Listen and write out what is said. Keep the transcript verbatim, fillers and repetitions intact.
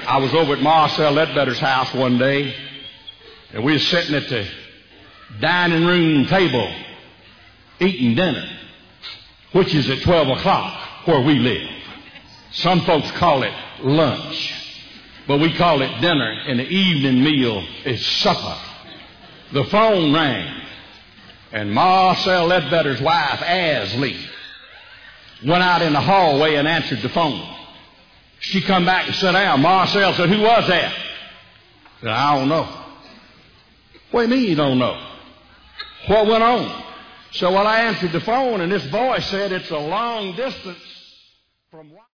I was over at Marcel Ledbetter's house one day, and we were sitting at the dining room table eating dinner, which is at twelve o'clock where we live. Some folks call it lunch, but we call it dinner, and the evening meal is supper. The phone rang, and Marcel Ledbetter's wife, Asley, went out in the hallway and answered the phone. She come back and sat down. Marcel said, "Who was that?" I said, "I don't know." "What do you mean you don't know? What went on?" So, well, I answered the phone, and this voice said, "It's a long distance from..."